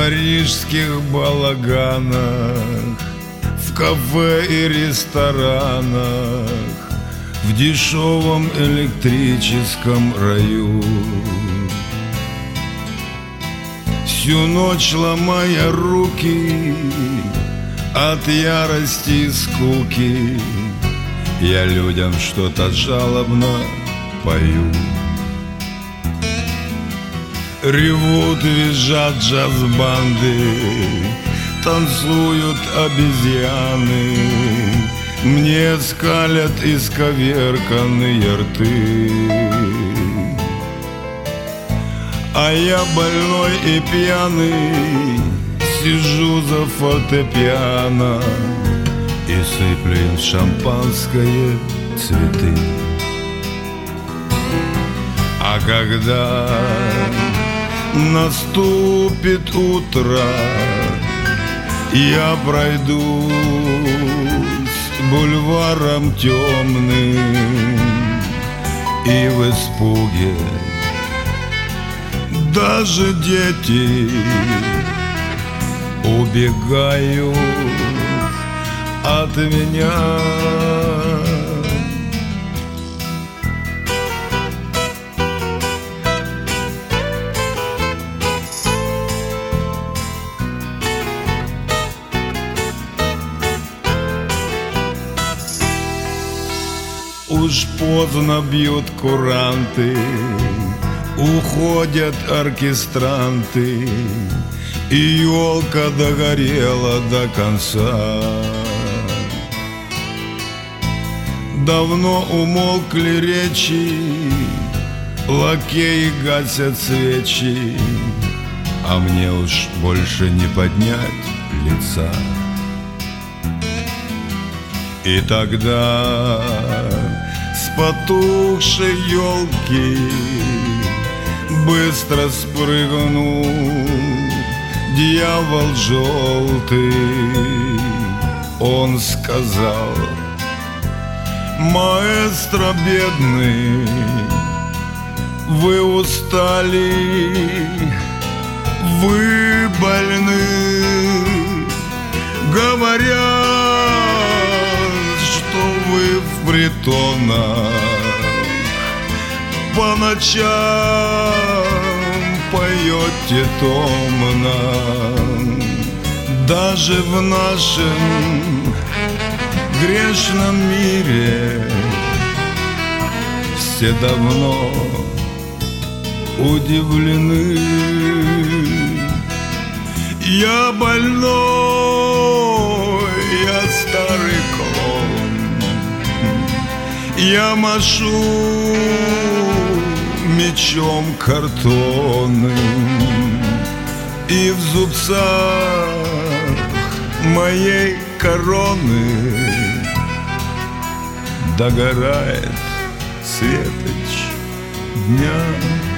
парижских балаганах, в кафе и ресторанах, в дешевом электрическом раю. Всю ночь ломая руки от ярости и скуки, я людям что-то жалобно пою. Ревут, визжат джаз-банды, танцуют обезьяны, мне скалят исковерканные рты. А я больной и пьяный сижу за фортепиано и сыплю им в шампанское цветы. А когда наступит утро, я пройдусь бульваром темным, и в испуге даже дети убегают от меня. Уж поздно бьют куранты, уходят оркестранты, и елка догорела до конца. Давно умолкли речи, лакеи гасят свечи, а мне уж больше не поднять лица. И тогда с потухшей елки быстро спрыгнул дьявол желтый. Он сказал: маэстро бедный, вы устали, вы больны. Говорят, что вы в притонах по ночам поете томно. Даже в нашем грешном мире все давно удивлены. Я больной, я старый клоун, я машу мечом картонным, и в зубцах моей короны догорает светоч дня.